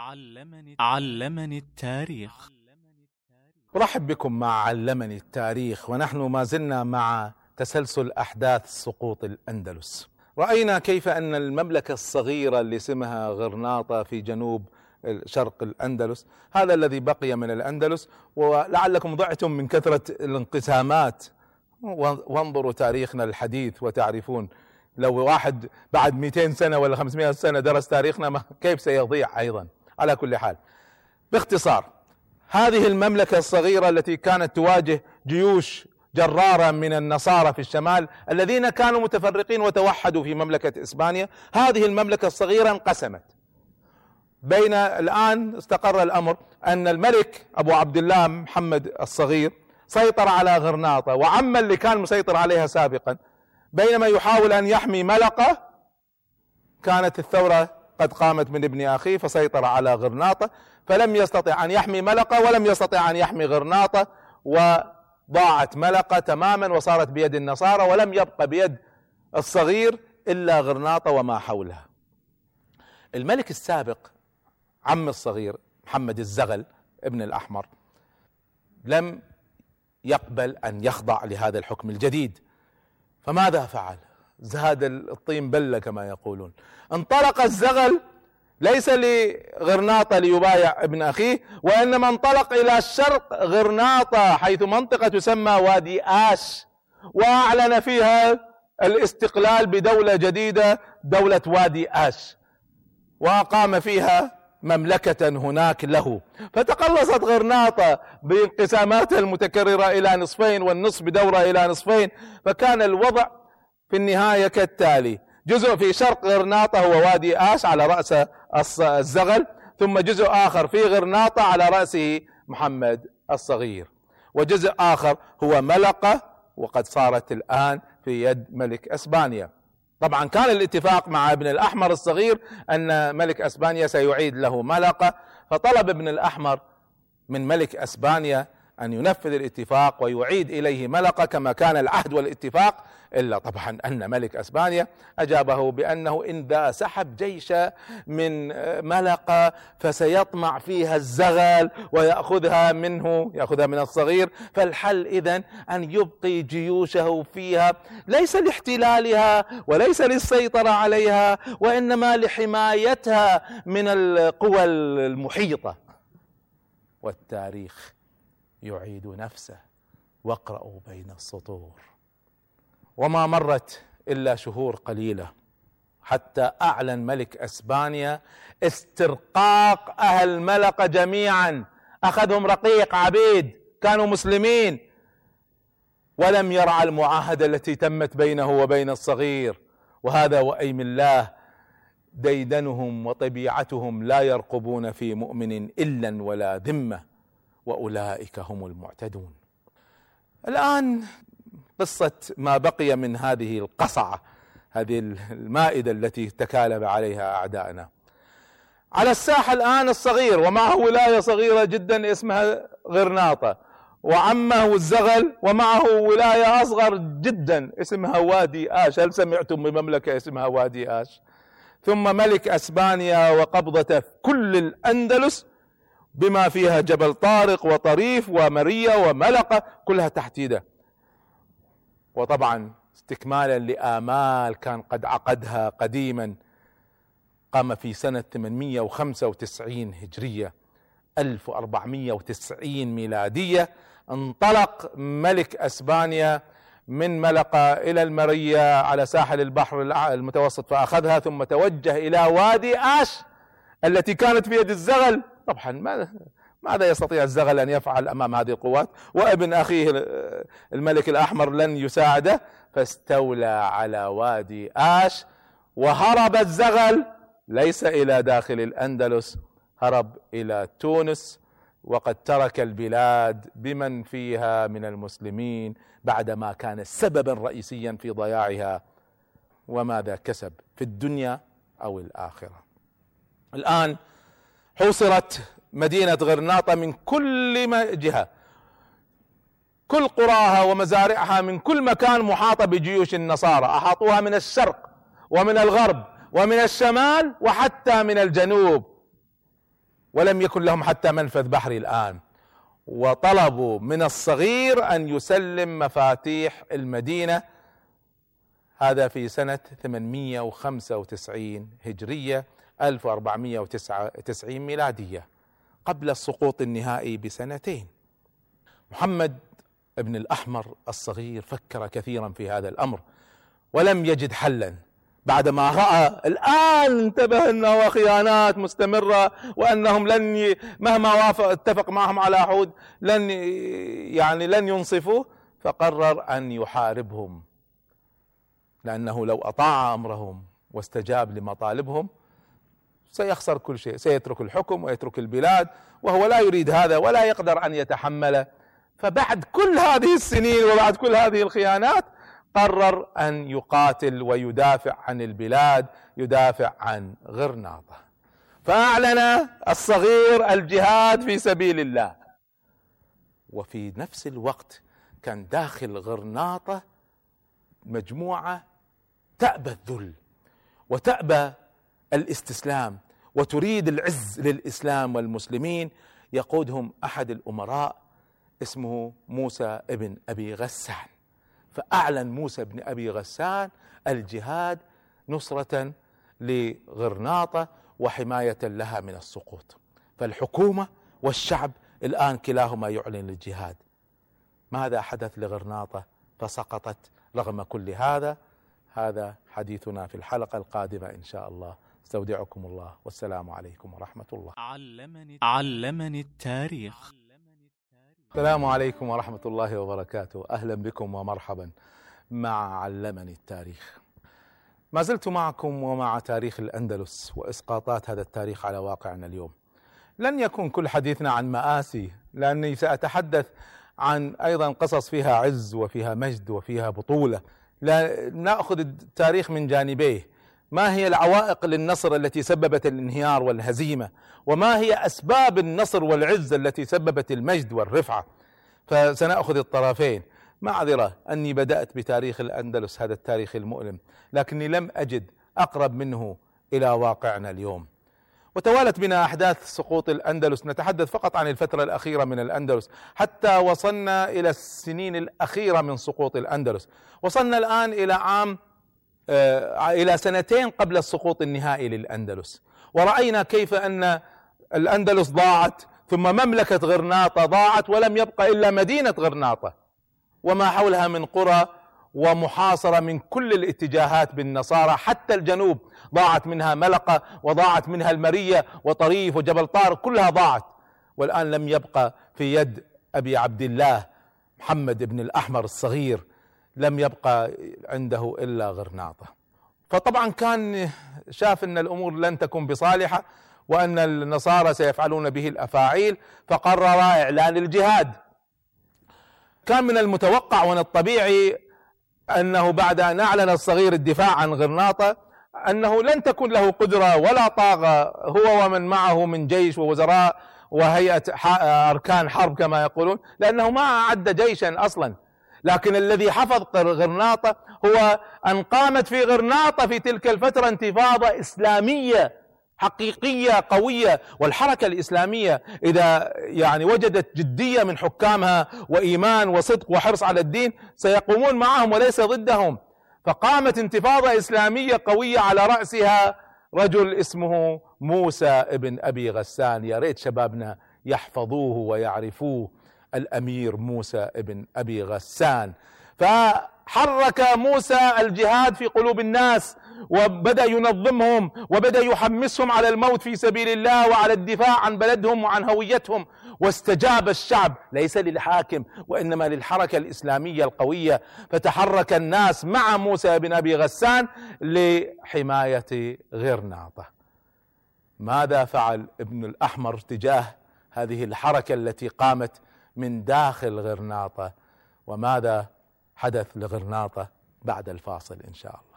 علمني التاريخ. أرحب بكم مع علمني التاريخ، ونحن ما زلنا مع تسلسل أحداث سقوط الأندلس. رأينا كيف أن المملكة الصغيرة اللي اسمها غرناطة في جنوب شرق الأندلس، هذا الذي بقي من الأندلس، ولعلكم ضعتم من كثرة الانقسامات، وانظروا تاريخنا الحديث وتعرفون لو واحد بعد 200 سنة ولا 500 سنة درس تاريخنا كيف سيضيع أيضا. على كل حال، باختصار، هذه المملكة الصغيرة التي كانت تواجه جيوش جرارة من النصارى في الشمال الذين كانوا متفرقين وتوحدوا في مملكة إسبانيا، هذه المملكة الصغيرة انقسمت. الآن استقر الأمر أن الملك أبو عبد الله محمد الصغير سيطر على غرناطة، وعم اللي كان مسيطر عليها سابقا، بينما يحاول أن يحمي ملقة. كانت الثورة قد قامت من ابن أخيه فسيطر على غرناطة، فلم يستطع أن يحمي ملقة ولم يستطع أن يحمي غرناطة، وضاعت ملقة تماما وصارت بيد النصارى، ولم يبقى بيد الصغير إلا غرناطة وما حولها. الملك السابق عم الصغير محمد الزغل ابن الأحمر لم يقبل أن يخضع لهذا الحكم الجديد، فماذا فعل؟ زاد الطين بلة كما يقولون. انطلق الزغل ليس لغرناطة ليبايع ابن أخيه، وإنما انطلق إلى الشرق غرناطة حيث منطقة تسمى وادي آش، وأعلن فيها الاستقلال بدولة جديدة، دولة وادي آش، وأقام فيها مملكة هناك له. فتقلصت غرناطة بانقساماتها المتكررة إلى نصفين، والنصف بدورة إلى نصفين، فكان الوضع في النهاية كالتالي: جزء في شرق غرناطة هو وادي آش على رأس الزغل، ثم جزء آخر في غرناطة على رأسه محمد الصغير، وجزء آخر هو ملقة، وقد صارت الآن في يد ملك أسبانيا. طبعا كان الاتفاق مع ابن الأحمر الصغير أن ملك أسبانيا سيعيد له ملقة، فطلب ابن الأحمر من ملك أسبانيا أن ينفذ الاتفاق ويعيد إليه ملقة كما كان العهد والاتفاق، إلا طبعا أن ملك أسبانيا أجابه بأنه إن ذا سحب جيش من ملقة فسيطمع فيها الزغل ويأخذها منه، يأخذها من الصغير، فالحل إذن أن يبقي جيوشه فيها، ليس لاحتلالها وليس للسيطرة عليها، وإنما لحمايتها من القوى المحيطة. والتاريخ يعيد نفسه، واقرأوا بين السطور. وما مرت إلا شهور قليلة حتى أعلن ملك أسبانيا استرقاق أهل ملقة جميعا، أخذهم رقيق عبيد كانوا مسلمين، ولم يرعى المعاهدة التي تمت بينه وبين الصغير. وهذا وأيم الله ديدنهم وطبيعتهم لا يرقبون في مؤمن إلا ولا ذمة، وأولئك هم المعتدون. الآن قصة ما بقي من هذه القصعة، هذه المائدة التي تكالب عليها أعداءنا. على الساحة الآن الصغير، ومعه ولاية صغيرة جدا اسمها غرناطة، وعمه الزغل ومعه ولاية أصغر جدا اسمها وادي آش. هل سمعتم بمملكة اسمها وادي آش؟ ثم ملك أسبانيا وقبضته في كل الأندلس بما فيها جبل طارق وطريف ومرية وملقة، كلها تحت يده. وطبعا استكمالا لآمال كان قد عقدها قديما، قام في سنة 895 هجرية 1490 ميلادية انطلق ملك أسبانيا من ملقة إلى المرية على ساحل البحر المتوسط فأخذها، ثم توجه إلى وادي آش التي كانت في يد الزغل. طبعا ماذا يستطيع الزغل أن يفعل أمام هذه القوات؟ وابن أخيه الملك الأحمر لن يساعده، فاستولى على وادي آش. وهرب الزغل ليس إلى داخل الأندلس، هرب إلى تونس، وقد ترك البلاد بمن فيها من المسلمين بعدما كان سببا رئيسيا في ضياعها. وماذا كسب في الدنيا أو الآخرة؟ الآن حوصرت مدينة غرناطة من كل جهة، كل قراها ومزارعها من كل مكان محاطة بجيوش النصارى، أحاطوها من الشرق ومن الغرب ومن الشمال وحتى من الجنوب. ولم يكن لهم حتى منفذ بحري الآن، وطلبوا من الصغير أن يسلم مفاتيح المدينة. هذا في سنة 895 هجرية 1499 ميلادية، قبل السقوط النهائي بسنتين. محمد بن الأحمر الصغير فكر كثيرا في هذا الأمر ولم يجد حلا، بعدما رأى الآن انتبه أنه خيانات مستمرة، وأنهم مهما اتفق معهم على عهود لن ينصفوه، فقرر أن يحاربهم، لأنه لو أطاع أمرهم واستجاب لمطالبهم سيخسر كل شيء، سيترك الحكم ويترك البلاد، وهو لا يريد هذا ولا يقدر أن يتحمله. فبعد كل هذه السنين وبعد كل هذه الخيانات قرر أن يقاتل ويدافع عن البلاد، يدافع عن غرناطة. فأعلن الصغير الجهاد في سبيل الله، وفي نفس الوقت كان داخل غرناطة مجموعة تأبى الذل وتأبى الاستسلام وتريد العز للإسلام والمسلمين. يقودهم أحد الأمراء اسمه موسى ابن أبي غسان، فأعلن موسى بن أبي غسان الجهاد نصرة لغرناطة وحماية لها من السقوط. فالحكومة والشعب الآن كلاهما يعلن الجهاد. ماذا حدث لغرناطة فسقطت رغم كل هذا؟ هذا حديثنا في الحلقة القادمة إن شاء الله. استودعكم الله والسلام عليكم ورحمة الله. علمني التاريخ. السلام عليكم ورحمة الله وبركاته. أهلا بكم ومرحبا مع علمني التاريخ. ما زلت معكم ومع تاريخ الأندلس وإسقاطات هذا التاريخ على واقعنا اليوم. لن يكون كل حديثنا عن مآسي، لأني سأتحدث عن أيضا قصص فيها عز وفيها مجد وفيها بطولة. نأخذ التاريخ من جانبيه: ما هي العوائق للنصر التي سببت الانهيار والهزيمة، وما هي أسباب النصر والعز التي سببت المجد والرفعة. فسنأخذ الطرفين. معذرة أني بدأت بتاريخ الأندلس، هذا التاريخ المؤلم، لكني لم أجد أقرب منه إلى واقعنا اليوم. وتوالت بنا أحداث سقوط الأندلس، نتحدث فقط عن الفترة الأخيرة من الأندلس حتى وصلنا إلى السنين الأخيرة من سقوط الأندلس. وصلنا الآن إلى سنتين قبل السقوط النهائي للأندلس، ورأينا كيف أن الأندلس ضاعت، ثم مملكة غرناطة ضاعت، ولم يبقى إلا مدينة غرناطة وما حولها من قرى، ومحاصرة من كل الاتجاهات بالنصارى، حتى الجنوب ضاعت منها ملقة، وضاعت منها المرية وطريف وجبل طارق، كلها ضاعت. والآن لم يبقى في يد أبي عبد الله محمد بن الأحمر الصغير، لم يبقى عنده إلا غرناطة. فطبعا كان شاف أن الأمور لن تكون بصالحة، وأن النصارى سيفعلون به الأفاعيل، فقرر إعلان الجهاد. كان من المتوقع ومن الطبيعي أنه بعد أن أعلن الصغير الدفاع عن غرناطة أنه لن تكون له قدرة ولا طاقة، هو ومن معه من جيش ووزراء وهيئة أركان حرب كما يقولون، لأنه ما أعد جيشا أصلا. لكن الذي حفظ غرناطة هو أن قامت في غرناطة في تلك الفترة انتفاضة إسلامية حقيقية قوية. والحركة الإسلامية إذا وجدت جدية من حكامها وإيمان وصدق وحرص على الدين سيقومون معهم وليس ضدهم. فقامت انتفاضة إسلامية قوية على رأسها رجل اسمه موسى ابن أبي غسان. يا ريت شبابنا يحفظوه ويعرفوه، الأمير موسى ابن أبي غسان. فحرك موسى الجهاد في قلوب الناس، وبدأ ينظمهم وبدأ يحمسهم على الموت في سبيل الله وعلى الدفاع عن بلدهم وعن هويتهم. واستجاب الشعب ليس للحاكم وإنما للحركة الإسلامية القوية، فتحرك الناس مع موسى بن أبي غسان لحماية غرناطة. ماذا فعل ابن الأحمر تجاه هذه الحركة التي قامت من داخل غرناطة، وماذا حدث لغرناطة؟ بعد الفاصل إن شاء الله.